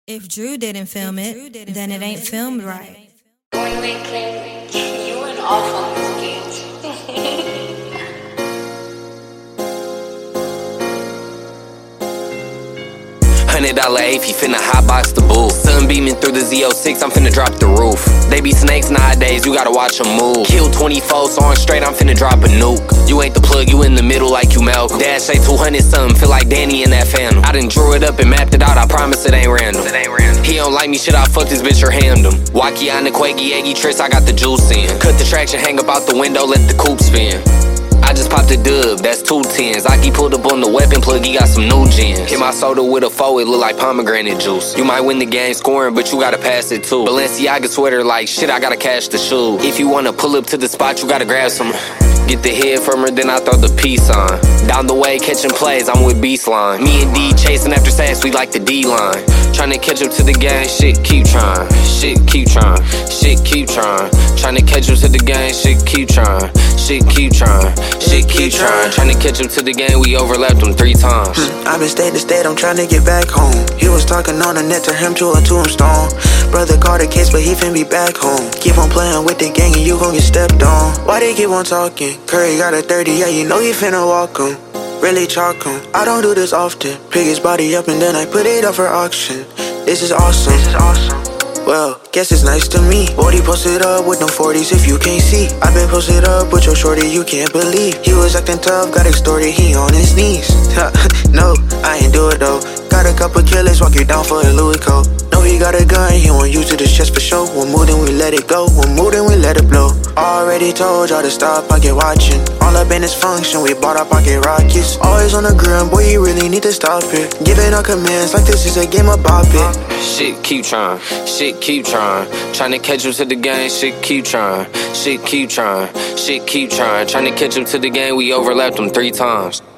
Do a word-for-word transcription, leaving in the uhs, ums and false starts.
If Drew didn't film it, then it ain't filmed right. When we came, you went off on this games. Hundred dollar A P, finna hotbox the booth. Sun beaming through the Z oh six, I'm finna drop the roof. They be snakes nowadays, you gotta watch them move. Kill twenty-four, so on straight, I'm finna drop a nuke. You ain't the plug, you in the middle like you Malcolm. Dash say two hundred something, feel like Danny in that Phantom. I done drew it up and mapped it out, I promise it ain't random. It ain't random. He don't like me, shit, I fuck this bitch or hammed him. Wacky on the Quaggy Eggy tricks, I got the juice in. Cut the traction, hang up out the window, let the coupe spin. I just popped a dub, that's two tens. Aki pulled up on the weapon plug, he got some new gens. Hit my soda with a foe, it look like pomegranate juice. You might win the game scoring, but you gotta pass it too. Balenciaga sweater like, shit, I gotta cash the shoe. If you wanna pull up to the spot, you gotta grab some. Get the head from her, then I throw the peace on. Down the way, catching plays, I'm with Beastline. Me and D chasing after sacks, we like the D-line. Tryna catch up to the game, shit, keep trying. Shit, keep trying. Shit, keep trying. Tryna catch up to the game, shit, keep trying. Shit, keep trying. Shit, keep trying. Tryna catch up to the game, we overlapped them three times. I've been state to state, I'm tryna get back home. He was talking on the net, to him to a tombstone. Brother caught a case, but he finna be back home. Keep on playing with the gang and you gon' get stepped on. Why they keep on talking? Curry got a thirty, yeah, you know he finna walk him. Really chalk him. I don't do this often. Pick his body up and then I put it up for auction. This is awesome. This is awesome. Well, guess it's nice to me. Forty posted up with them forties if you can't see. I been posted up with your shorty, you can't believe. He was acting tough, got extorted, he on his knees. No, I ain't do it though. Got a couple killers, walk you down for a Louis coat. No, he got a gun, he won't use it, it's just for show. One move, then we let it go. One move, then we let it blow. Already told y'all to stop pocket watching. All up in this function, we bought our pocket rockets. Always on the ground, boy, you really need to stop it. Giving our commands like this is a game of bop it. Shit, keep trying. Shit, keep trying. Tryna catch up to the game, shit, keep trying. Shit, keep trying. Shit, keep trying. Tryna catch up to the game, we overlapped them three times.